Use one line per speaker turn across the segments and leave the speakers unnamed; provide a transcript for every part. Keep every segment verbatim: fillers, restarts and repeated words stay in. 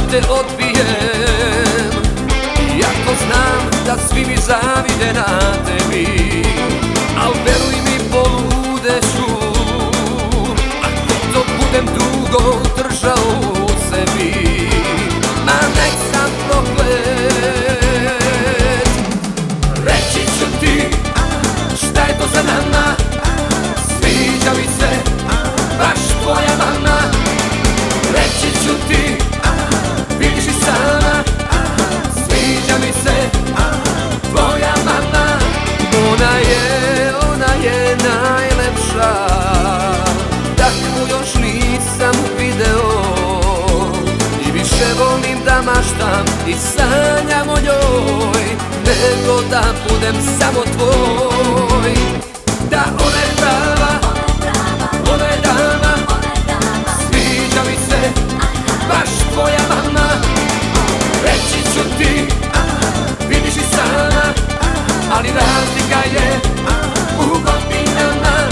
te odbijem, iako znam da svi mi zavide na tebi. Al veruj mi, poludeću ako to budem dugo držao u sebi. Ma nek sam proklet, reći ću ti šta je to za nama. Sviđa mi se baš tvoja mama. Reći ću ti, vidiš i sama, sviđa mi se tvoja mama. Ona je, ona je najlepša, takvu još nisam video. I više volim da maštam i sanjam o njoj, nego da budem samo tvoj. Da ona je prava, ona je dama, sviđa mi se baš tvoja mama. Reći ću ti, vidiš i sama, ali razlika je u godinama.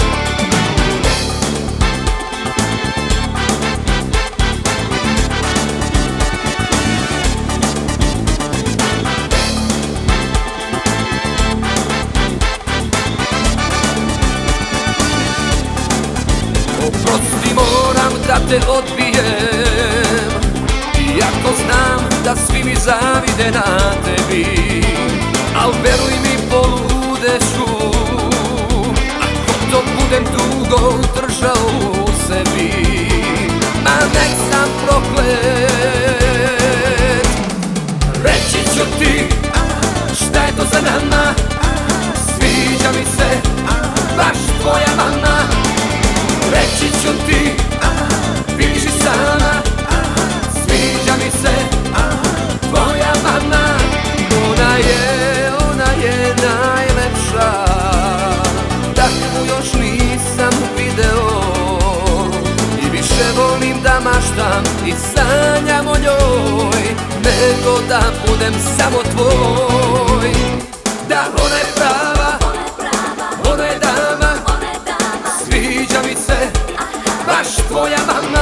Oprosti, moram da te odbijem, iako znam da svi mi zavide na tebi. Al veruj mi, poludeću ako to budem dugo držao u sebi. Ma nek sam proklet, reći ću ti šta je to za nama. Sviđa mi se baš tvoja mama. Reći ću ti, vidiš i sama, sviđa mi se tvoja mama. Ona je, ona je najlepša, takvu još nisam video. I više volim da maštam i sanjam o njoj, nego da budem samo tvoj. Da ona je prava, ona je dama, sviđa mi se baš tvoja mama.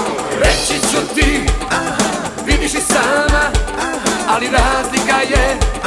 Reći ću ti, vidiš i sama, ali razlika je